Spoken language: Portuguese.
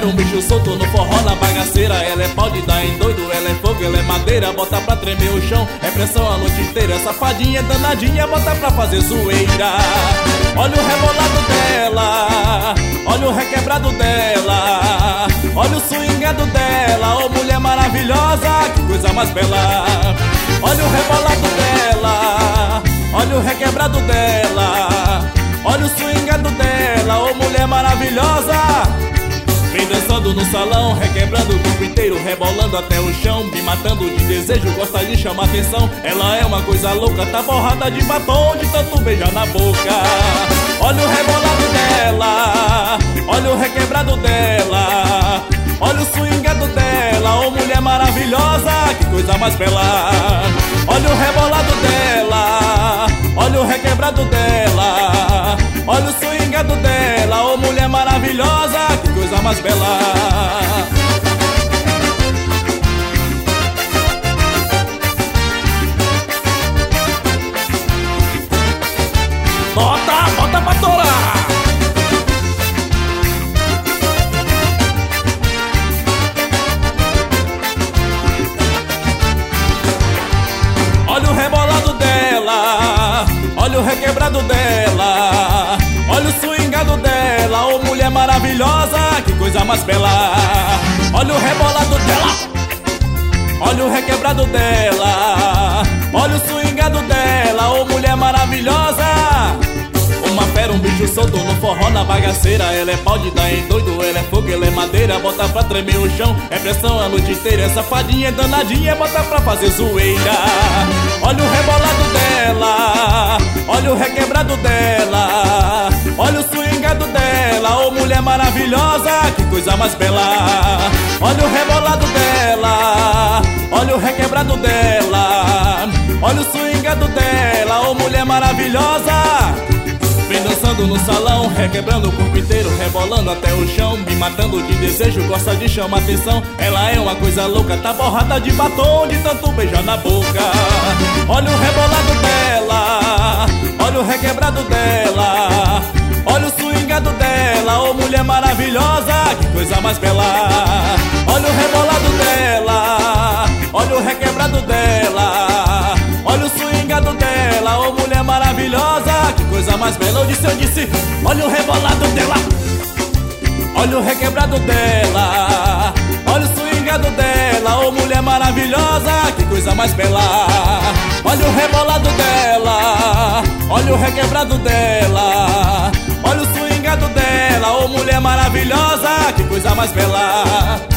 fera, um bicho solto no forró, na bagaceira. Ela é pau de dar em doido, ela é fogo, ela é madeira. Bota pra tremer o chão, é pressão a noite inteira. Safadinha, danadinha, bota pra fazer zoeira. Olha o rebolado dela, olha o requebrado dela, olha o swingado dela. Ô mulher maravilhosa, que coisa mais bela. Olha o rebolado dela, olha o requebrado dela, olha o swingado dela. Ô mulher maravilhosa, vem dançando no salão, requebrando o corpo inteiro, rebolando até o chão, me matando de desejo, gosta de chamar atenção. Ela é uma coisa louca, tá borrada de batom, de tanto beijar na boca. Olha o rebolado dela, olha o requebrado dela, olha o swingado dela. Ô mulher maravilhosa, que coisa mais bela. Olha o rebolado dela, olha o requebrado dela, olha o swingado dela. Ô mulher maravilhosa, que coisa mais bela. Bota, bota pra torar. Olha o rebolado dela, olha o requebrado dela, olha o swingado dela. Ô mulher maravilhosa, que coisa mais bela. Olha o rebolado dela, olha o requebrado dela, olha o swingado dela. Ô mulher maravilhosa, uma fera, um bicho solto no forró, na bagaceira. Ela é pau de dar em doido, ela é fogo, ela é madeira. Bota pra tremer o chão, é pressão a noite inteira. Essa fadinha danadinha, bota pra fazer zoeira. Olha o rebolado dela, olha o requebrado dela, olha o swingado dela. Ô mulher maravilhosa, que coisa mais bela. Olha o rebolado dela, olha o requebrado dela, olha o swingado dela. Ô mulher maravilhosa, vem dançando no salão, requebrando o corpo inteiro, rebolando até o chão, me matando de desejo, gosta de chamar atenção. Ela é uma coisa louca, tá borrada de batom, de tanto beijar na boca. Olha o rebolado dela, olha o requebrado dela, olha o swingado dela. Ô mulher maravilhosa, que coisa mais bela. Olha o rebolado dela, olha o requebrado dela, olha o swingado dela. Ô mulher maravilhosa, que coisa mais bela. Eu disse, olha o rebolado dela, olha o requebrado dela, olha o swingado dela. Ô mulher maravilhosa, que coisa mais bela. Olha o rebolado dela, olha o requebrado dela, olha o swingado dela. Ô mulher maravilhosa, que coisa mais bela.